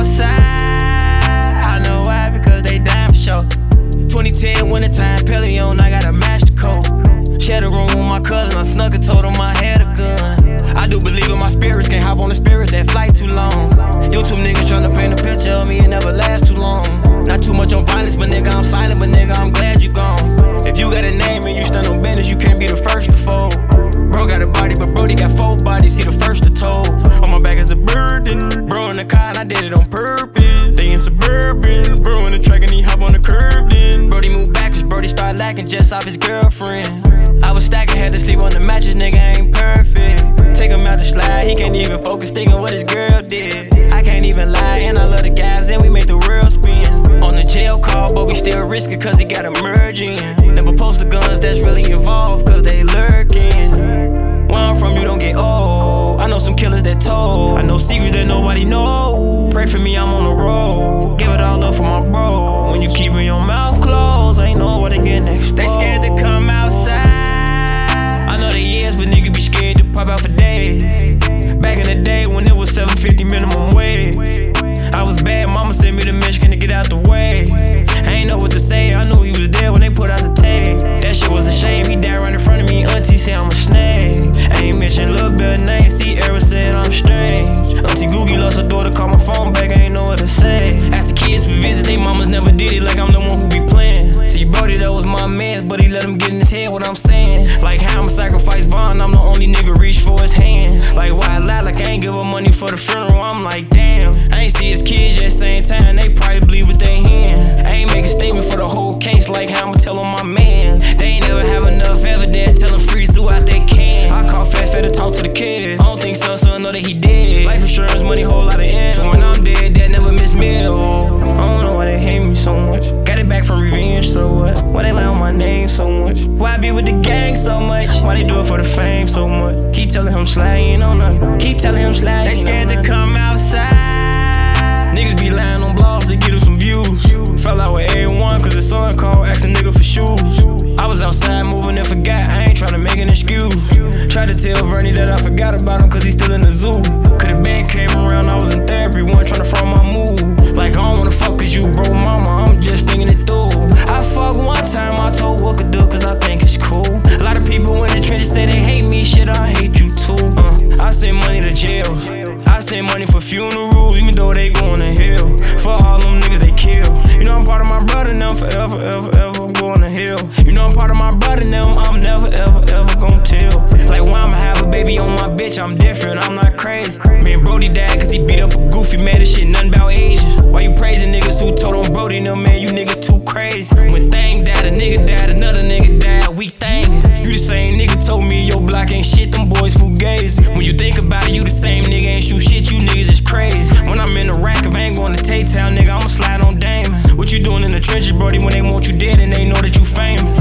outside. I know why, because they dying for sure. 2010 wintertime, Pelion, I got a master code. Shared a room with my cousin, I snuck and told him I had a gun. I do believe in my spirits, can't hop on the spirit, that flight too long. YouTube niggas tryna paint a picture of me, it never lasts too long. Not too much on violence, but nigga, I'm silent, but nigga, I'm glad you gone. If you got a name and you stand on business, you can't be the first to fold. Bro got a body, but Brody got 4 bodies, he the first to told. On my back is a burden, bro in the car and I did it on purpose. They in Suburbans, bro in the track and he hop on the curb then. Brody moved back cause Brody started lacking just off his girlfriend. I was stacking, had to sleep on the mattress, nigga, ain't perfect. Take him out the slide, he can't even focus thinking what his girl did. I can't even lie, and I love the guys, and we make the world spin. On the jail call, but we still risk it cause he got emerging. Never post the guns that's really involved cause they lurking. Where I'm from, you don't get old. I know some killers that told. I know secrets that nobody knows. Pray for me, I'm on the road. Give it all up for my bro. When you keepin' your mouth closed, ain't know what they getting exposed. They scared to come outside. I know they is, but niggas be scared to pop out for days. Back in the day when it was $7.50 minimum wage, I was bad, mama sent me to Michigan to get out the way. I ain't know what to say, I knew he was there when they put out the tape. That shit was a shame, he died right in front of me, auntie said I'm a snake. I ain't mention Lil' Bill name, see Era said I'm strange. Auntie Googie lost her daughter, called my phone back, I ain't know what to say. Asked the kids for visits, they mamas never did it, like I'm the one who be playing. See Brody, that was my mans, but he let him get in his head what I'm saying. Like how I'ma sacrifice Vaughn, I'm the only nigga reach for his hand. Like why I lie, like I ain't give her money for the funeral, I'm like damn. I ain't see his kids yet, same time, they probably believe what they hearing. I ain't make a statement for the whole case, like how I'ma tell on my man. They ain't never have enough evidence, tell them free sue out they can. I call Fat to talk to the kid, I don't think son know that he dead. Life insurance money, whole lot of ends, so when I'm dead, that never miss meal. I don't know why they hate me so much. Got it back from revenge, so what? Why they lie on my name so much? Why I be with the gang so much? Why they do it for the fame so much? Keep telling him slide, he ain't on nothing. Keep telling him slide, they scared to come outside. Niggas be lying on blogs to get them some views. Fell out with A1 cause the son called, asking nigga for shoes. I was outside moving and forgot, I ain't tryna make an excuse. Tried to tell Vernie that I forgot about him cause he's still in the zoo. Could've been came around, I was in therapy, wasn't tryna front my move. Like I don't wanna fuck cause you bro mama, I'm just thinking it through. I fucked one time, I told what could do cause I think it's cool. A lot of people in the trenches say they hate me, shit I hate you too. I send money to jail, I send money for funerals, even though they going to hell. For all them niggas they kill. You know I'm part of my brother now, forever, ever, ever, I'm going to hell. You know I'm part of my brother now, I'm never, ever, ever gon' tell. Like when I'ma have a baby on my bitch, I'm different, I'm not crazy. Me and Brody died cause he beat up a goofy, man, this shit nothing about Asian. Why you praising niggas who told on Brody, no man, you niggas too crazy. When Thang died, a nigga died, another nigga died, we thankin'. You the same nigga told me your block ain't shit, them boys fugazi. When you think about it, you the same nigga, ain't shoot shit, you niggas is crazy. When I'm in the rack, if I ain't going to Tay-Town, nigga, I'ma slide on Damon. What you doing in the trenches, Brody, when they want you dead and they know that you famous?